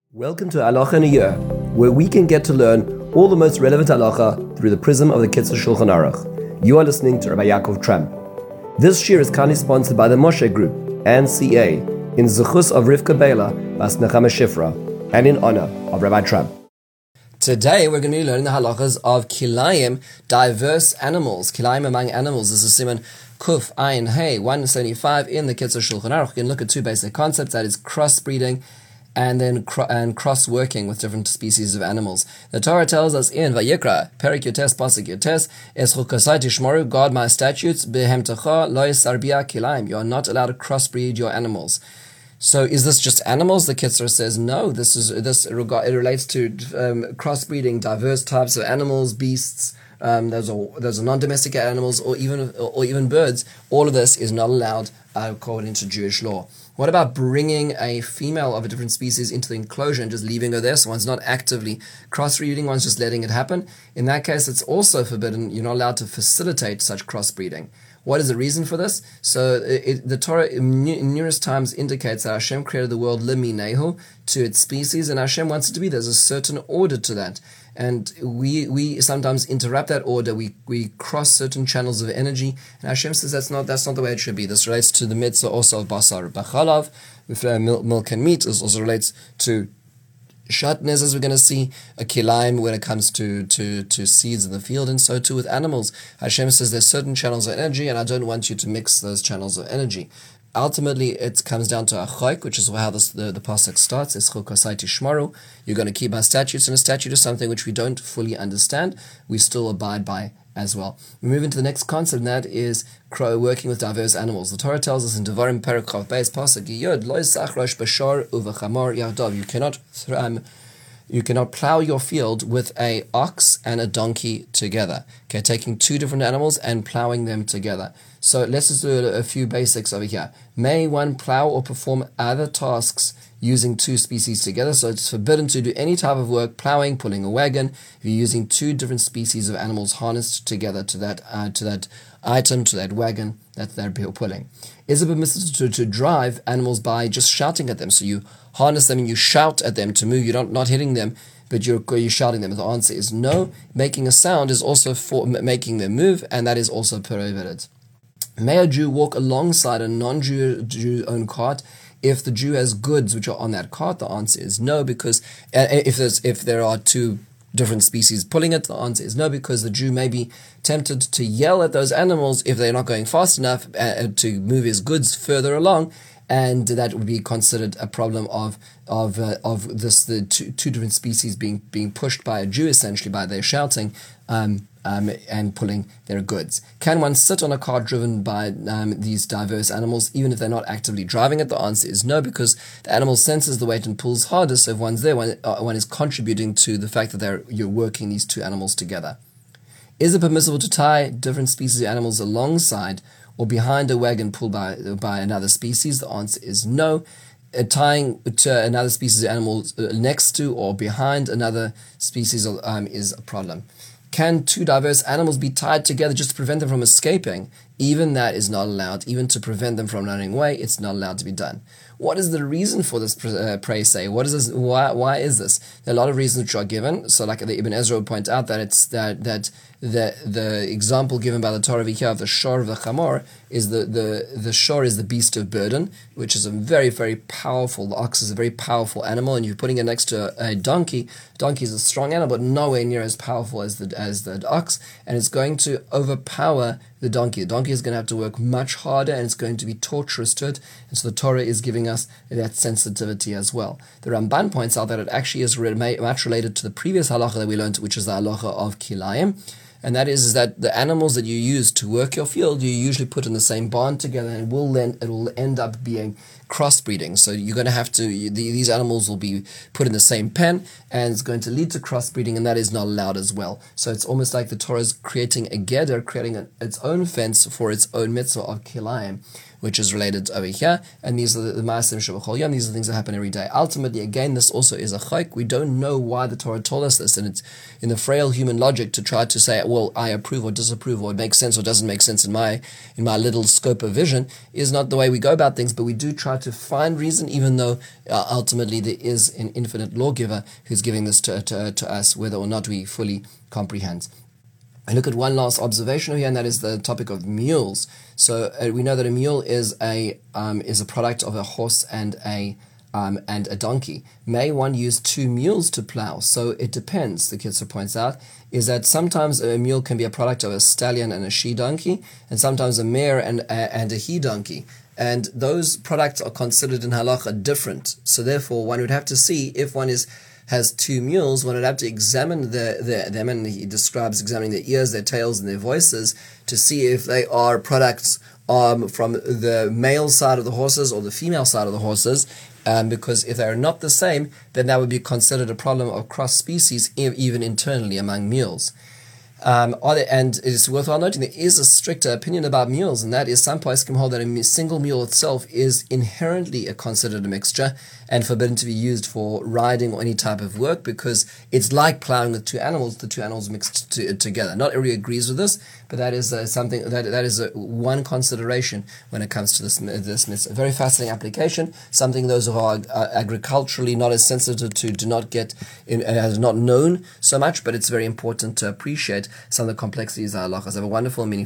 Welcome to Halacha in a Year, where we can get to learn all the most relevant halacha through the prism of the Kitzur Shulchan Aruch. You are listening to Rabbi Yaakov Tramp. This year is kindly sponsored by the Moshe Group and CA in Zechus of Rivka Bela Bas Nechama Shifra and in honor of Rabbi Tramp. Today we're going to be learning the halachas of kilayim, diverse animals. Kilayim among animals. This is Siman Kuf Ayin Hey 175 in the Kitzur Shulchan Aruch. We can look at two basic concepts, that is crossbreeding and then cross-working with different species of animals. The Torah tells us in Vayikra, Perik Yotes, Pasuk Yotes, Es chukasai tishmoru, guard my statutes, behemtecha lo yisarbia kilayim. You are not allowed to crossbreed your animals. So is this just animals? The Kitzur says no. It relates to crossbreeding diverse types of animals, beasts. Those are non-domesticated animals, or even birds. All of this is not allowed according to Jewish law. What about bringing a female of a different species into the enclosure and just leaving her there? So one's not actively crossbreeding, one's just letting it happen. In that case, it's also forbidden. You're not allowed to facilitate such crossbreeding. What is the reason for this? So the Torah numerous times indicates that Hashem created the world liminehu, to its species, and Hashem wants it to be. There's a certain order to that. And we sometimes interrupt that order. We cross certain channels of energy, and Hashem says that's not the way it should be. This relates to the mitzvah also of basar b'chalav, with milk and meat. This also relates to shatnez, as we're going to see, a kilayim when it comes to seeds in the field, and so too with animals. Hashem says there's certain channels of energy, and I don't want you to mix those channels of energy. Ultimately, it comes down to a chok, which is how the pasuk starts. It's chukasai tishmoru. You're going to keep my statutes, and a statute is something which we don't fully understand. We still abide by as well. We move into the next concept, and that is working with diverse animals. The Torah tells us in Devarim Perek Chav Beis pasuk Yod lo yisach rosh bashar uvachamor yardav. You cannot plow your field with a ox and a donkey together. Okay, taking two different animals and plowing them together. So let's just do a few basics over here. May one plow or perform other tasks using two species together? So it's forbidden to do any type of work, plowing, pulling a wagon, if you're using two different species of animals harnessed together to that item, to that wagon that they're pulling. Is it permissible to drive animals by just shouting at them? So you harness them and you shout at them to move. You're not hitting them, but you're shouting them. The answer is no. Making a sound is also for making them move, and that is also prohibited. May a Jew walk alongside a non-Jew-owned cart if the Jew has goods which are on that cart? The answer is no, because if there are two different species pulling it, the answer is no, because the Jew may be tempted to yell at those animals if they're not going fast enough to move his goods further along, and that would be considered a problem of the two different species being pushed by a Jew, essentially by their shouting and pulling their goods. Can one sit on a cart driven by these diverse animals, even if they're not actively driving it? The answer is no, because the animal senses the weight and pulls harder. So if one's there, one is contributing to the fact that you're working these two animals together. Is it permissible to tie different species of animals alongside or behind a wagon pulled by another species? The answer is no. Tying to another species of animals next to or behind another species is a problem. Can two diverse animals be tied together just to prevent them from escaping? Even that is not allowed. Even to prevent them from running away, it's not allowed to be done. What is the reason for this, pray say? What is this? Why is this? There are a lot of reasons which are given. So like the Ibn Ezra would point out that it's that the example given by the Torah here of the shor of the chamor is the shor is the beast of burden, which is a very, very powerful. The ox is a very powerful animal, and you're putting it next to a donkey. Donkey is a strong animal, but nowhere near as powerful as the ox, and it's going to overpower the donkey. The donkey is going to have to work much harder, and it's going to be torturous to it. And so the Torah is giving us that sensitivity as well. The Ramban points out that it actually is much related to the previous halacha that we learned, which is the halacha of kilayim. And that is that the animals that you use to work your field, you usually put in the same barn together, and it will end up being crossbreeding. So you're going to have to, these animals will be put in the same pen, and it's going to lead to crossbreeding, and that is not allowed as well. So it's almost like the Torah is creating a geder, creating its own fence for its own mitzvah of kilayim. which is related over here, and these are the Ma'asim Shabachol Yom. These are things that happen every day. Ultimately, again, this also is a chok. We don't know why the Torah told us this, and it's in the frail human logic to try to say, well, I approve or disapprove, or it makes sense or doesn't make sense in my little scope of vision, is not the way we go about things. But we do try to find reason, even though ultimately there is an infinite lawgiver who's giving this to us, whether or not we fully comprehend. I look at one last observation here, and that is the topic of mules. So we know that a mule is a product of a horse and a donkey. May one use two mules to plow? So it depends, the Kitzur points out, is that sometimes a mule can be a product of a stallion and a she-donkey, and sometimes a mare and a he-donkey. And those products are considered in halacha different. So therefore, one would have to see if one has two mules, one would have to examine them, and he describes examining their ears, their tails, and their voices to see if they are products from the male side of the horses or the female side of the horses, because if they are not the same, then that would be considered a problem of cross-species, even internally among mules. And it is worthwhile noting there is a stricter opinion about mules, and that is some poskim hold that a single mule itself is inherently considered a mixture and forbidden to be used for riding or any type of work, because it's like plowing with the two animals mixed together. Not everybody agrees with this, but that is something that is one consideration when it comes to this mitzvah. A very fascinating application, something those who are agriculturally not as sensitive to do not get in, has not known so much, but it's very important to appreciate some of the complexities of halachas. Have a wonderful and meaningful